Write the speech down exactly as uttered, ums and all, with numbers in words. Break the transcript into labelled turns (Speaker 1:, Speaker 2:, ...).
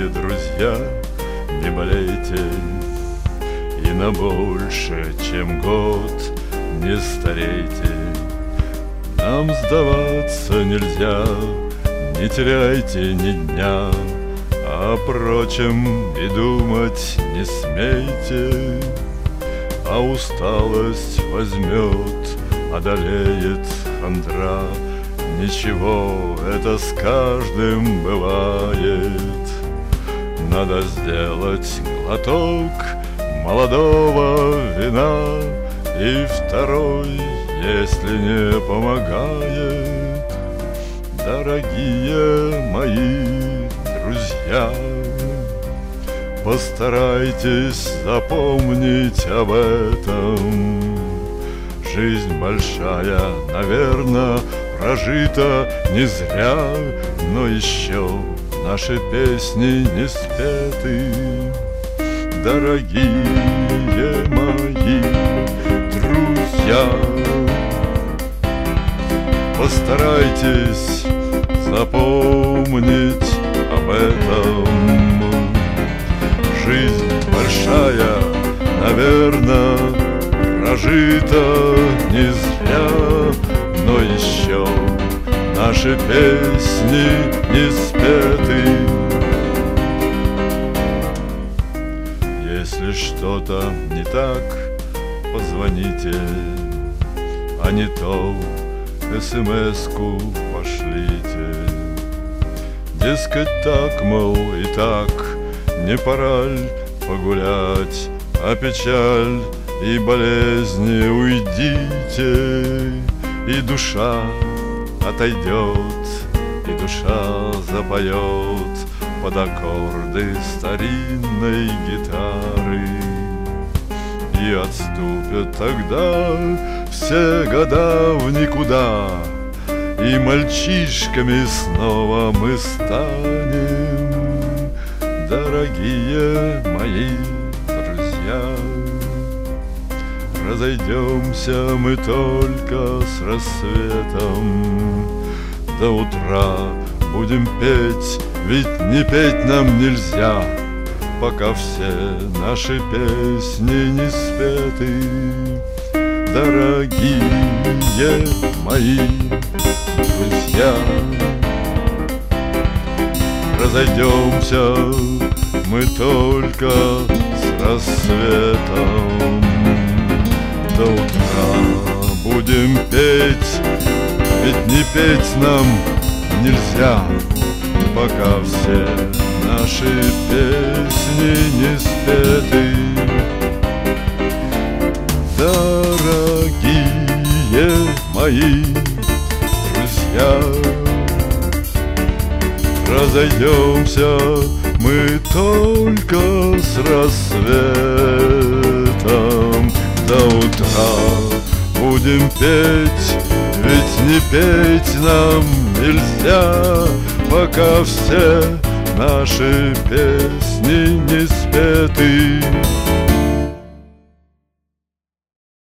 Speaker 1: болейте, друзья, не болейте, и на больше, чем год не старейте. Нам сдаваться нельзя, не теряйте ни дня, о прочем и думать не смейте. А усталость возьмет, одолеет хандра. Ничего, это с каждым бывает. Надо сделать глоток молодого вина, и второй, если не помогает. Дорогие мои друзья, постарайтесь запомнить об этом. Жизнь большая, наверное, прожита не зря, но еще наши песни не спеты. Дорогие мои друзья, постарайтесь запомнить об этом. Жизнь большая, наверное, прожита не зря, но еще наши песни не спеты. Если что-то не так, позвоните, а не то эс-эм-эску пошлите. Дескать, так, мол, и так, не пора ль погулять, а печаль и болезни уйдите, и душа отойдет, и душа запоет под аккорды старинной гитары. И отступят тогда все года в никуда, и мальчишками снова мы станем. Дорогие мои друзья, разойдемся мы только с рассветом. До утра будем петь, ведь не петь нам нельзя, пока все наши песни не спеты. Дорогие мои друзья, разойдемся мы только с рассветом. До утра будем петь, ведь не петь нам нельзя, пока все наши песни не спеты. Дорогие мои друзья, разойдемся мы только с рассветом. До утра будем петь, ведь не петь нам нельзя, пока все наши песни не спеты.